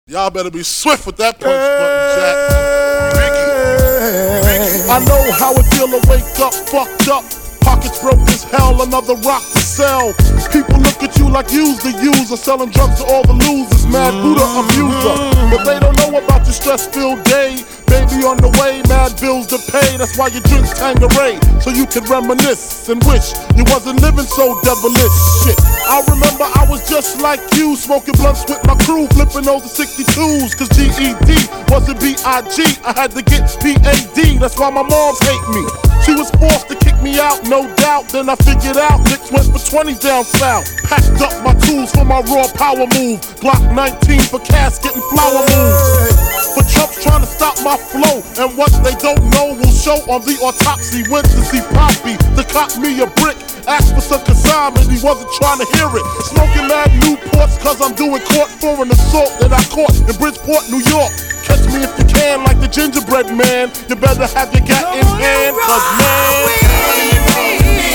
Y'all better be swift with that punch button, Jack. I know how it feel to wake up fucked up. Pockets broke as hell, another rock to sell. People look at you like you's the user, selling drugs to all the losers. Mad Buddha amuser, but they don't know about your stress-filled day. Baby on the way, mad bills to pay. That's why you drink Tanqueray, so you can reminisce and wish you wasn't living so devilish. Shit, I remember I was just like you, smoking blunts with my crew, flipping over 62s. Cause GED wasn't B.I.G. I had to get P.A.D. That's why my moms hate me. She was forced to kick me out, no doubt. Then I figured out Nicks went for 20s down south. Packed up my tools for my raw power move. Glock 19 for casket and flower moves. But Trump's trying to stop my flow, and what they don't know will show on the autopsy. Went to see Poppy to cop me a brick. Asked for some consignment, he wasn't trying to hear it. Smoking mad Newports cause I'm doing court for an assault that I caught in Bridgeport, New York. Catch me if you can like the gingerbread man. You better have your gat in hand, cause man.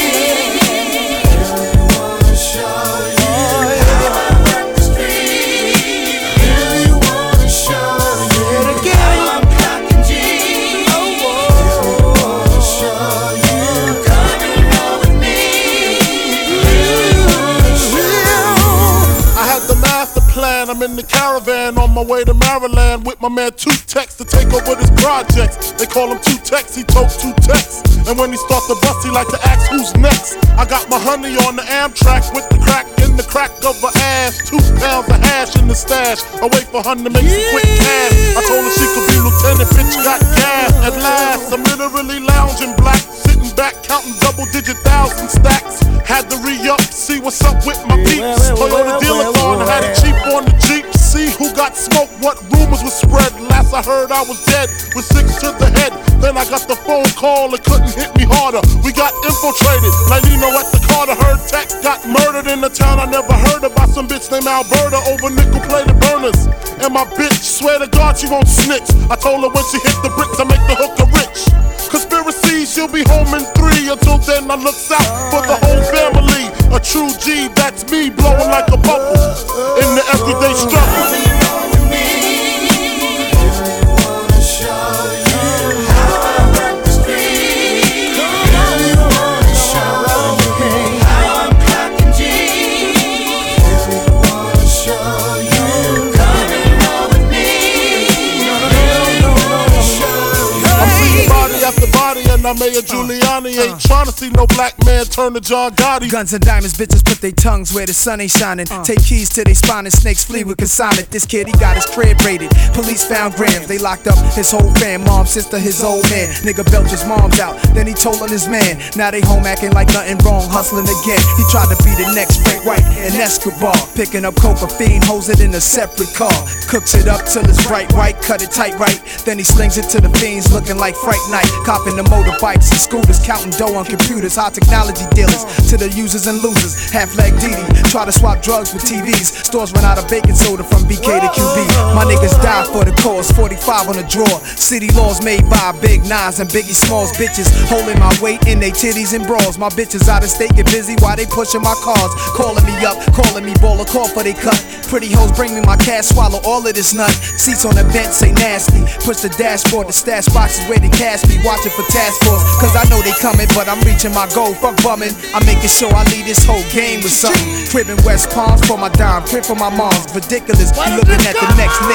I'm in the caravan on my way to Maryland with my man Two Tex to take over this projects. They call him Two Tex, he totes 2 texts. And when he starts to bust, he like to ask who's next. I got my honey on the Amtrak with the crack in the crack of her ass. 2 pounds of hash in the stash. I wait for her to make some quick cash. I told her she could be lieutenant, bitch got gas. At last, I'm literally lounging black, sitting back counting double-digit thousand stacks. Had to re-up, see what's up with my peeps. Toyota dealer car, I had it cheap on the Jeep. See who got smoked, what rumors were spread. Last I heard I was dead, with 6 to the head. Then I got the phone call, it couldn't hit me harder. We got infiltrated, like Lino at the Carter. Heard Tech got murdered in the town I never heard about. Some bitch named Alberta over nickel-plated burners. And my bitch, swear to God she won't snitch. I told her when she hit the bricks I make the hooker rich. Conspiracy, she'll be home in 3. Until then I looks out for the whole family. A true G, that's me, blowing like a bubble in the everyday struggle. Now Mayor Giuliani ain't trying to see no black man turn to John Gotti. Guns and diamonds, bitches put their tongues where the sun ain't shining. Take keys to they spine and snakes flee with consignment. This kid, he got his crib raided. Police found grams, they locked up his whole fam. Mom, sister, his old man. Nigga belched his mom's out, then he told on his man. Now they home acting like nothing wrong, hustling again. He tried to be the next Frank White and Escobar. Picking up cocaine, hose it in a separate car. Cooks it up till it's bright white, cut it tight right. Then he slings it to the fiends looking like Fright Night. Copping the motorbikes and scooters, counting dough on computers. High technology dealers to the users and losers. Half-leg Didi, try to swap drugs with TVs. Stores run out of baking soda from BK to QB. My niggas die for the cause, 45 on the drawer. City laws made by Big Nas and Biggie Smalls. Bitches holding my weight in they titties and bras. My bitches out of state get busy while they pushing my cars. Calling me up, calling me baller, call for they cut. Pretty hoes bring me my cash, swallow all of this nut. Seats on the bench say nasty. Push the dashboard, the stash boxes where they cash be. Watching for task force, cause I know they coming, but I'm reaching my goal. Fuck bumming, I'm making sure I leave this whole game with something. Crib in West Palms for my dime, crib for my mom's. Ridiculous, you looking at the next nigga